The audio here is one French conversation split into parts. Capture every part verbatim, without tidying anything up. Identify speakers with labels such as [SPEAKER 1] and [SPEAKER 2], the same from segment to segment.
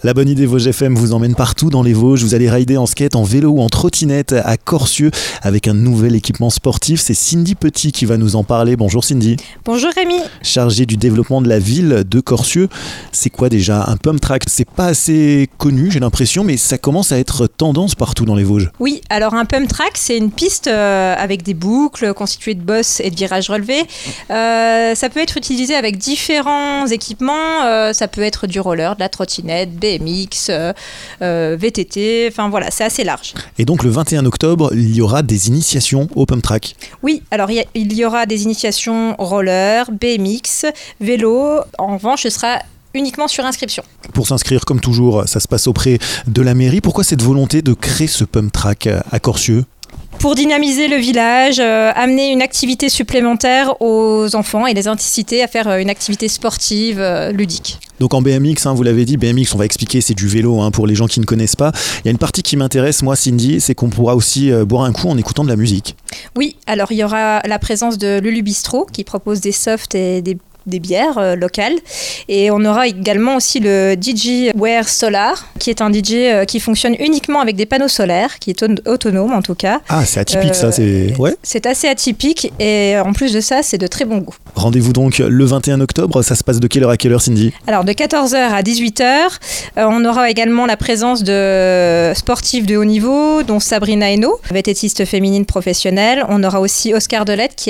[SPEAKER 1] La bonne idée Vosges F M vous emmène partout dans les Vosges. Vous allez rider en skate, en vélo ou en trottinette à Corcieux avec un nouvel équipement sportif. C'est Cindy Petit qui va nous en parler. Bonjour Cindy.
[SPEAKER 2] Bonjour Rémi.
[SPEAKER 1] Chargée du développement de la ville de Corcieux. C'est quoi déjà un pump track? C'est pas assez connu, j'ai l'impression, mais ça commence à être tendance partout dans les Vosges.
[SPEAKER 2] Oui, alors un pump track, c'est une piste euh, avec des boucles constituées de bosses et de virages relevés. Euh, ça peut être utilisé avec différents équipements. Euh, ça peut être du roller, de la trottinette, B M X, euh, euh, V T T, enfin voilà, c'est assez large.
[SPEAKER 1] Et donc le vingt et un octobre, il y aura des initiations au pump track.
[SPEAKER 2] Oui, alors il y, a, il y aura des initiations roller, B M X, vélo. En revanche, ce sera uniquement sur inscription.
[SPEAKER 1] Pour s'inscrire, comme toujours, ça se passe auprès de la mairie. Pourquoi cette volonté de créer ce pump track à Corcieux ?
[SPEAKER 2] Pour dynamiser le village, euh, amener une activité supplémentaire aux enfants et les inciter à faire une activité sportive euh, ludique.
[SPEAKER 1] Donc en B M X, hein, vous l'avez dit, B M X, on va expliquer, c'est du vélo hein, pour les gens qui ne connaissent pas. Il y a une partie qui m'intéresse, moi Cindy, c'est qu'on pourra aussi euh, boire un coup en écoutant de la musique.
[SPEAKER 2] Oui, alors il y aura la présence de Lulu Bistro qui propose des softs et des des bières euh, locales. Et on aura également aussi le D J Wear Solar, qui est un D J euh, qui fonctionne uniquement avec des panneaux solaires, qui est on- autonome en tout cas.
[SPEAKER 1] Ah, c'est atypique
[SPEAKER 2] euh,
[SPEAKER 1] ça, c'est... Ouais.
[SPEAKER 2] C'est assez atypique et en plus de ça, c'est de très bon goût.
[SPEAKER 1] Rendez-vous donc le vingt et un octobre, ça se passe de quelle heure à quelle heure Cindy ?
[SPEAKER 2] Alors de quatorze heures à dix-huit heures, euh, on aura également la présence de sportifs de haut niveau, dont Sabrina Hainaut, vététiste féminine professionnelle. On aura aussi Oscar Delette qui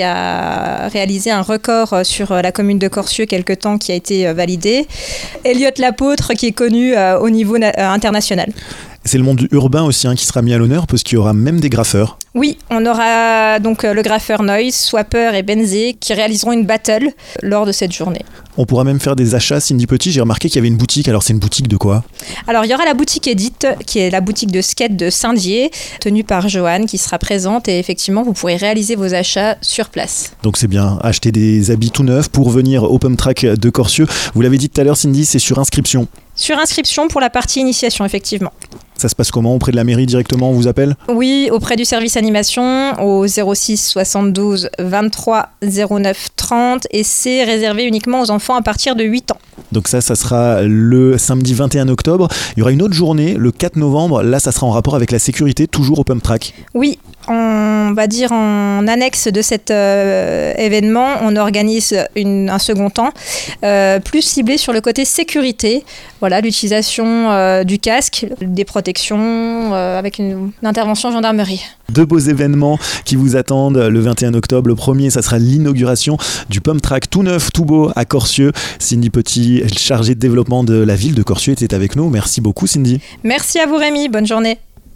[SPEAKER 2] a réalisé un record sur la commune de Corcieux quelque temps qui a été validé. Elliot Lapôtre qui est connu euh, au niveau na- euh, international.
[SPEAKER 1] C'est le monde urbain aussi hein, qui sera mis à l'honneur parce qu'il y aura même des graffeurs.
[SPEAKER 2] Oui, on aura donc euh, le graffeur Noise, Swapper et Benzé qui réaliseront une battle lors de cette journée.
[SPEAKER 1] On pourra même faire des achats. Cindy Petit, j'ai remarqué qu'il y avait une boutique. Alors c'est une boutique de quoi ?
[SPEAKER 2] Alors il y aura la boutique Edith qui est la boutique de skate de Saint-Dié tenue par Joanne qui sera présente et effectivement vous pourrez réaliser vos achats sur place.
[SPEAKER 1] Donc c'est bien, acheter des habits tout neufs pour venir au pump track de Corcieux. Vous l'avez dit tout à l'heure Cindy, c'est sur inscription.
[SPEAKER 2] Sur inscription pour la partie initiation effectivement.
[SPEAKER 1] Ça se passe comment ? Auprès de la mairie directement, on vous appelle ?
[SPEAKER 2] Oui, auprès du service animation au zéro six soixante-douze vingt-trois zéro neuf trente et c'est réservé uniquement aux enfants à partir de huit ans.
[SPEAKER 1] Donc ça, ça sera le samedi vingt et un octobre. Il y aura une autre journée, le quatre novembre. Là, ça sera en rapport avec la sécurité, toujours au pump track.
[SPEAKER 2] Oui, on va dire en annexe de cet euh, événement, on organise une, un second temps euh, plus ciblé sur le côté sécurité. Voilà, l'utilisation euh, du casque, des protections euh, avec une, une intervention gendarmerie.
[SPEAKER 1] Deux beaux événements qui vous attendent le vingt et un octobre. Le premier, ça sera l'inauguration du pump track tout neuf, tout beau à Corcieux. Cindy Petit, chargée de développement de la ville de Corcieux, était avec nous. Merci beaucoup Cindy.
[SPEAKER 2] Merci à vous Rémi, bonne journée.